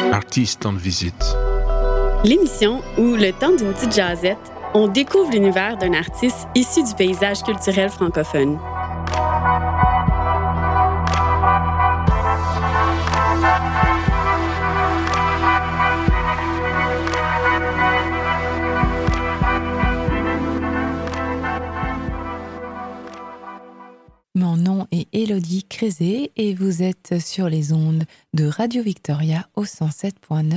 Artiste en visite. L'émission où, le temps d'une petite jasette, on découvre l'univers d'un artiste issu du paysage culturel francophone. Mon nom est Élodie Crézé et vous êtes sur les ondes de Radio Victoria au 107.9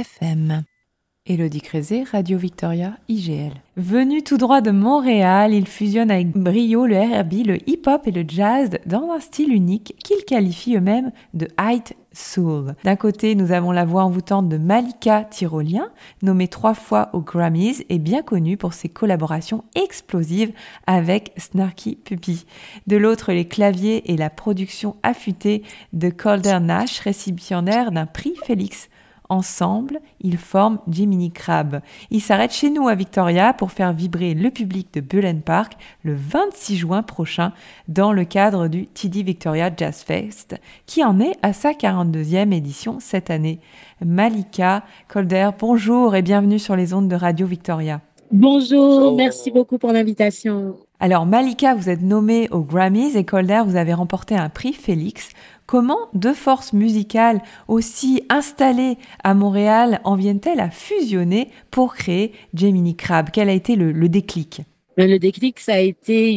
FM. Élodie Crézé, Radio Victoria, IGL. Venu tout droit de Montréal, il fusionne avec brio le R&B, le hip-hop et le jazz dans un style unique qu'il qualifie eux-mêmes de Hyde Soul. D'un côté, nous avons la voix envoûtante de Malika Tyrolien, nommée 3 fois aux Grammys et bien connue pour ses collaborations explosives avec Snarky Puppy. De l'autre, les claviers et la production affûtée de Calder Nash, récipiendaire d'un prix Félix. Ensemble, ils forment Jiminy Crab. Ils s'arrêtent chez nous à Victoria pour faire vibrer le public de Bullen Park le 26 juin prochain dans le cadre du TD Victoria Jazz Fest, qui en est à sa 42e édition cette année. Malika Calder, bonjour et bienvenue sur les ondes de Radio Victoria. Bonjour, merci beaucoup pour l'invitation. Alors Malika, vous êtes nommée aux Grammys et Calder, vous avez remporté un prix Félix. Comment deux forces musicales aussi installées à Montréal en viennent-elles à fusionner pour créer Jiminy Crab? Quel a été le déclic? Le déclic, ça a été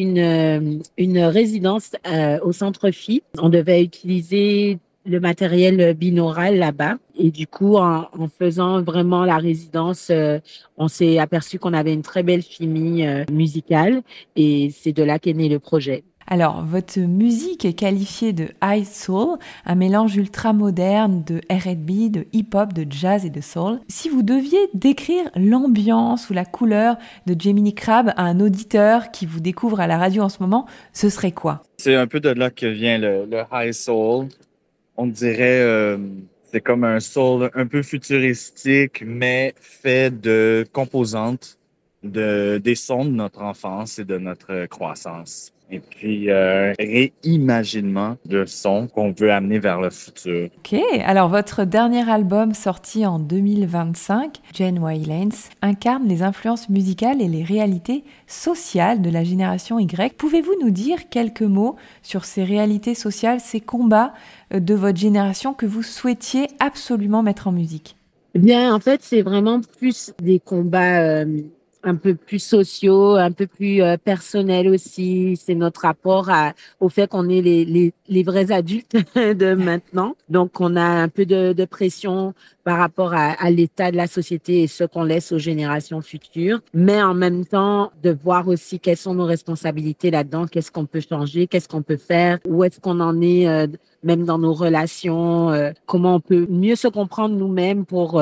une résidence au Centre Phi. On devait utiliser le matériel binaural là-bas. Et du coup, en faisant vraiment la résidence, on s'est aperçu qu'on avait une très belle chimie musicale et c'est de là qu'est né le projet. Alors, votre musique est qualifiée de Hyde Soul, un mélange ultra-moderne de R&B, de hip-hop, de jazz et de soul. Si vous deviez décrire l'ambiance ou la couleur de Jiminy Crab à un auditeur qui vous découvre à la radio en ce moment, ce serait quoi? C'est un peu de là que vient le Hyde Soul. On dirait c'est comme un soul un peu futuristique, mais fait de composantes des sons de notre enfance et de notre croissance. Et puis, réimaginement de sons qu'on veut amener vers le futur. Ok, alors votre dernier album sorti en 2025, Jane Waylands, incarne les influences musicales et les réalités sociales de la génération Y. Pouvez-vous nous dire quelques mots sur ces réalités sociales, ces combats de votre génération que vous souhaitiez absolument mettre en musique? Eh bien, en fait, c'est vraiment plus des combats un peu plus sociaux, un peu plus personnels aussi. C'est notre rapport au fait qu'on est les vrais adultes de maintenant. Donc, on a un peu de pression par rapport à l'état de la société et ce qu'on laisse aux générations futures. Mais en même temps, de voir aussi quelles sont nos responsabilités là-dedans, qu'est-ce qu'on peut changer, qu'est-ce qu'on peut faire, où est-ce qu'on en est même dans nos relations, comment on peut mieux se comprendre nous-mêmes pour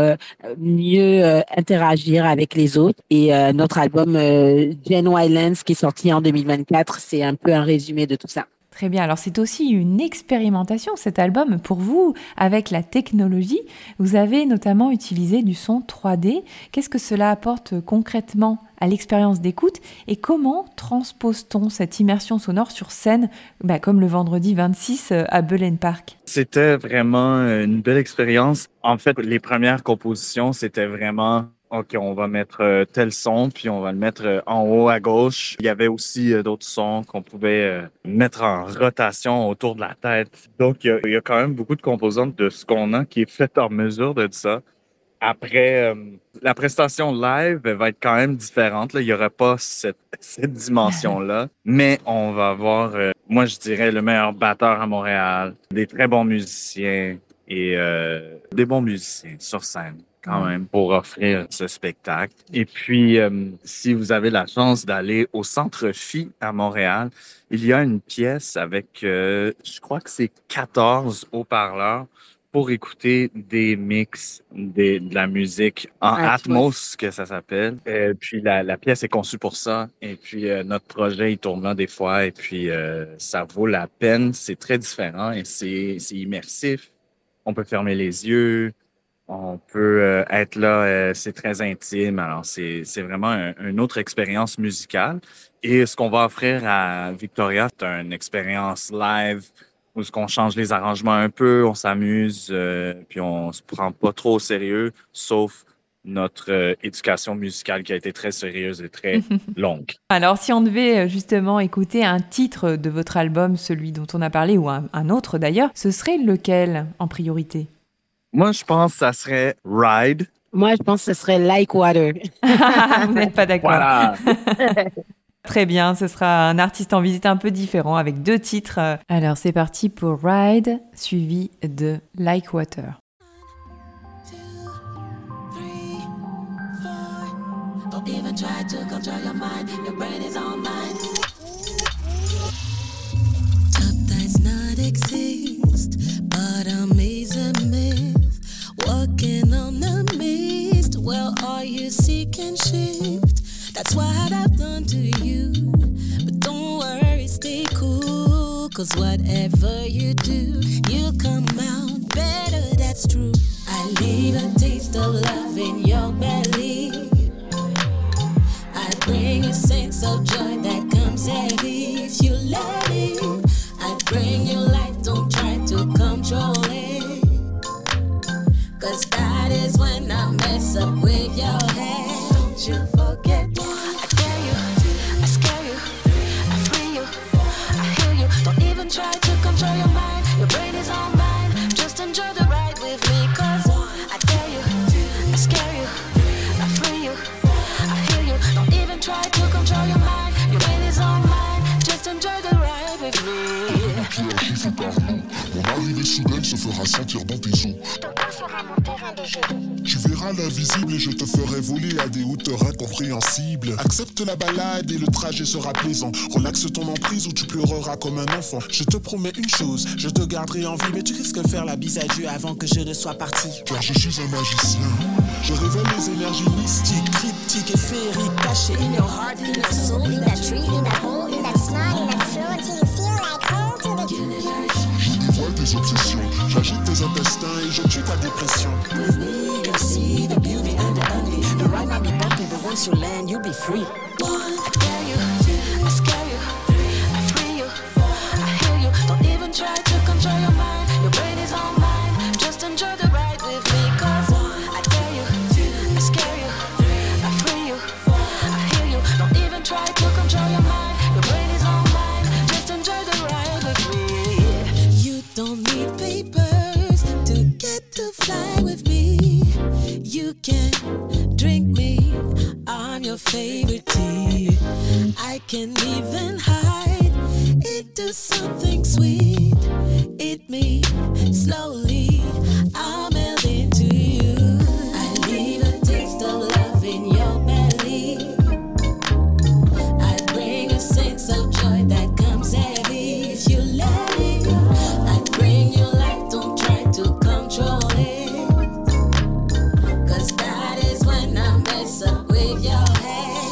mieux interagir avec les autres. Et notre album Jane Waylands, qui est sorti en 2024, c'est un peu un résumé de tout ça. Très bien, alors c'est aussi une expérimentation cet album pour vous avec la technologie. Vous avez notamment utilisé du son 3D. Qu'est-ce que cela apporte concrètement à l'expérience d'écoute et comment transpose-t-on cette immersion sonore sur scène, comme le vendredi 26 à Bullen Park? C'était vraiment une belle expérience. En fait, les premières compositions, c'était vraiment OK, on va mettre tel son, puis on va le mettre en haut à gauche. Il y avait aussi d'autres sons qu'on pouvait mettre en rotation autour de la tête. Donc, il y a quand même beaucoup de composantes de ce qu'on a qui est fait en mesure de ça. Après, la prestation live va être quand même différente. Là. Il n'y aura pas cette dimension-là, mais on va avoir, moi je dirais, le meilleur batteur à Montréal, des très bons musiciens et des bons musiciens sur scène quand même pour offrir ce spectacle. Et puis, si vous avez la chance d'aller au Centre Phi à Montréal, il y a une pièce avec, je crois que c'est 14 haut-parleurs pour écouter des mix de la musique en Atmos, que ça s'appelle. Puis la pièce est conçue pour ça. Et puis notre projet, il tourne là des fois. Et puis ça vaut la peine. C'est très différent et c'est immersif. On peut fermer les yeux. On peut être là. C'est très intime. Alors c'est vraiment une autre expérience musicale. Et ce qu'on va offrir à Victoria, c'est une expérience live où on change les arrangements un peu, on s'amuse, puis on se prend pas trop au sérieux, sauf notre éducation musicale qui a été très sérieuse et très longue. Alors, si on devait justement écouter un titre de votre album, celui dont on a parlé, ou un autre d'ailleurs, ce serait lequel en priorité? Moi, je pense que ça serait Ride. Moi, je pense que ce serait Like Water. Vous n'êtes pas d'accord. Voilà. Très bien, ce sera un artiste en visite un peu différent avec 2 titres. Alors, c'est parti pour Ride, suivi de Like Water. Don't even try to control your mind, your brain is online. Top does not exist, but a maze a myth. Walking on the mist, well, all you see can shift. That's what I've done to you. But don't worry, stay cool, cause whatever you do, you'll come out better, that's true. I leave a taste of love in your belly. Bring a sense of joy that comes heavy if you let it. I bring you light, don't try to control it. Cause that is when I mess up with your head. Don't you forget. I dare you, I scare you, I free you, I heal you. Don't even try to control your mind. Your brain is all mine. Just enjoy the ride with me. Cause I dare you, I scare you, I free you, I heal you. Don't even try to control your mind. Your brain is all mine. Just enjoy the ride with me. Tu agis par nous. Mon arrivée soudaine se fera sentir dans tes os. Ton corps sera mon terrain de jeu. Tu verras l'invisible et je te ferai voler à des hauteurs incompréhensibles. Accepte la balade et le trajet sera plaisant. Relaxe ton emprise ou tu pleureras comme un enfant. Je te promets une chose, je te garderai en vie, mais tu risques de faire la bise à Dieu avant que je ne sois parti. Car je suis un magicien. Je révèle les énergies mystiques, cryptiques et féeriques cachées. In your heart, in your soul, in that tree, in that hole, in that snot, in that flow, until you feel like home to the universe. Je dévoile tes obsessions, j'agite tes intestins et je tue ta dépression. With me, you see the beauty and the ugly. The ride might be bumpy, but once you land, you'll be free. I dare you, I scare you, I free you, I heal you. Don't even try to control your mind. Your brain is all mine. Just enjoy the ride with me. Cause I dare you, I scare you, I free you, I heal you. Don't even try to control your mind. Your brain is all mine. Just enjoy the ride with me. You don't need papers to get to fly with me. You can drink me, I'm your favorite tea. I can even hide into something sweet. Eat me slowly, I'll melt into you. I leave a taste of love in your belly. I bring a sense of joy that comes heavy if you let it. I bring you light, don't try to control it. Cause that is when I mess up with your head.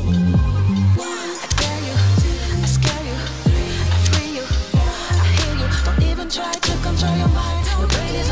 I dare you, I scare you, I free you, I heal you. Don't even try to control your mind. Your brain is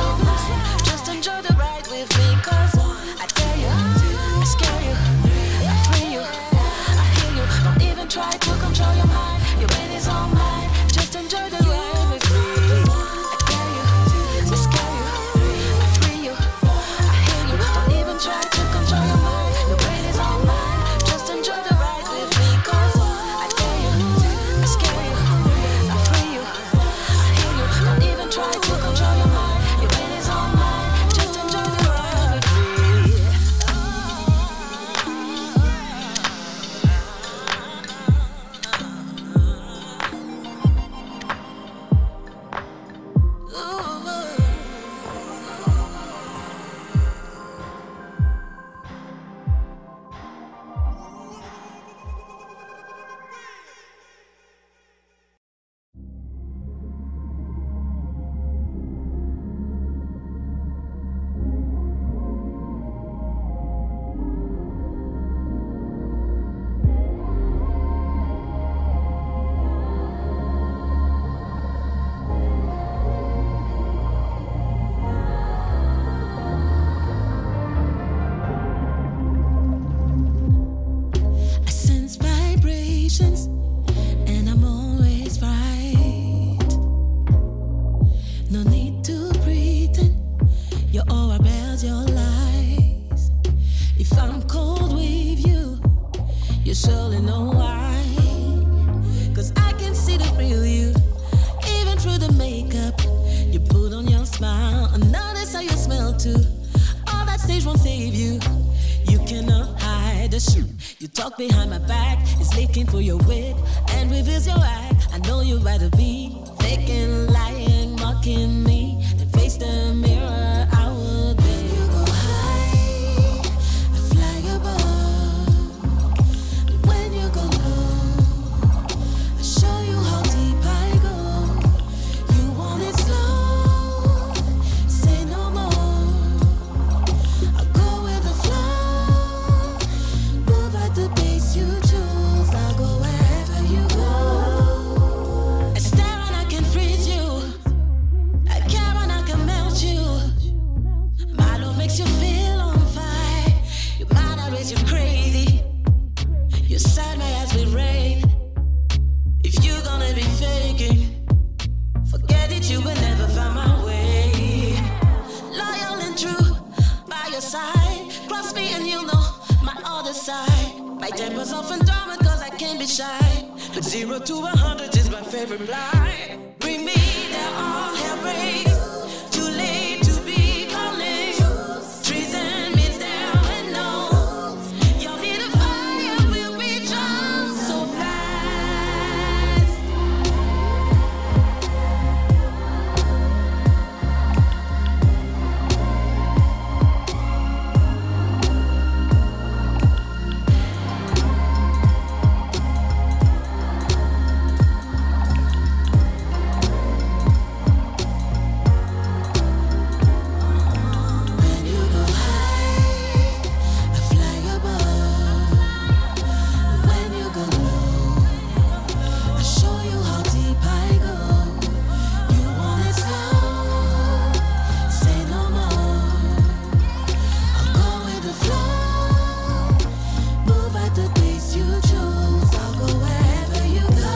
shoot. You talk behind my back, it's licking for your wit and reveals your act. I know you'd rather be faking, lying, mocking me than face the mirror. I would be. When you go high, I fly above. When you go low, I show you how deep I go. You want it slow, say no more. I'll go with the flow, move at the pace you choose. I'll go wherever you go. I stare and I can freeze you. I care and I can melt you. My love makes you feel on fire. Your mind always you crazy. You sad my eyes with rain. If you're gonna be faking, forget it, you will never find my way. Loyal and true, by your side. Cross me and you'll know my other side. My temper's often dormant cause I can't be shy. But 0 to 100 is my favorite line. Bring me down, all hell breaks. Too late to be calling. Treason means down and no. Y'all need a fire, we'll be drowned so fast. When you go high, I fly above. When you go low, I show you how deep I go. You want it slow, say no more. I'll go with the flow, move at the pace you choose. I'll go wherever you go.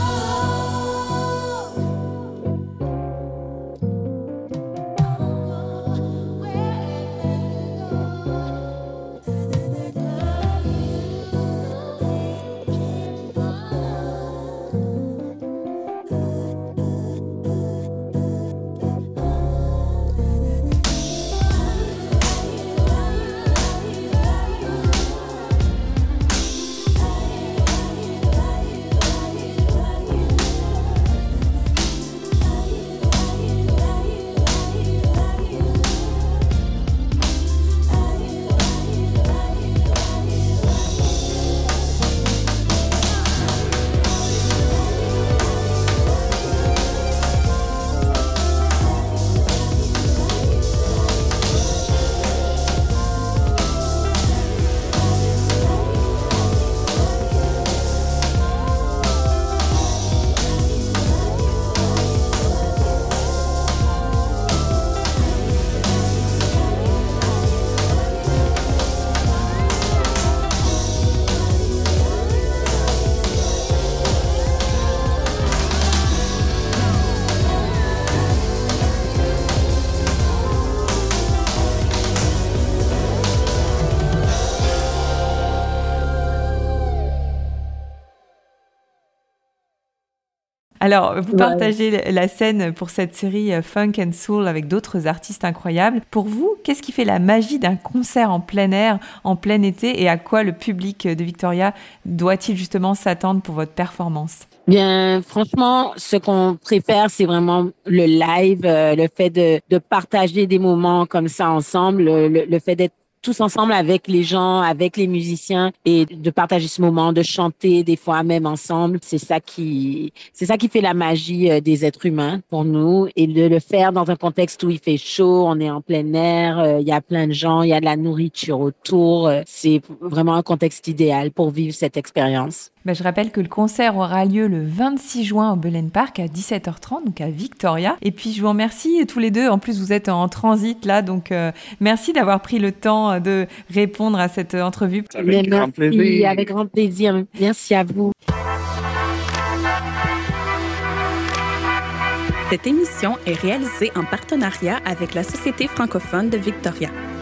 Alors, vous Ouais. partagez la scène pour cette série Funk and Soul avec d'autres artistes incroyables. Pour vous, qu'est-ce qui fait la magie d'un concert en plein air, en plein été, et à quoi le public de Victoria doit-il justement s'attendre pour votre performance? Bien, franchement, ce qu'on préfère, c'est vraiment le live, le fait de partager des moments comme ça ensemble, le fait d'être tous ensemble avec les gens, avec les musiciens et de partager ce moment, de chanter des fois même ensemble. C'est ça qui fait la magie des êtres humains pour nous, et de le faire dans un contexte où il fait chaud, on est en plein air, il y a plein de gens, il y a de la nourriture autour. C'est vraiment un contexte idéal pour vivre cette expérience. Je rappelle que le concert aura lieu le 26 juin au Belen Park à 17h30, donc à Victoria. Et puis je vous remercie tous les deux. En plus, vous êtes en transit là, donc merci d'avoir pris le temps de répondre à cette entrevue. Avec grand plaisir. Merci, avec grand plaisir. Merci à vous. Cette émission est réalisée en partenariat avec la Société francophone de Victoria.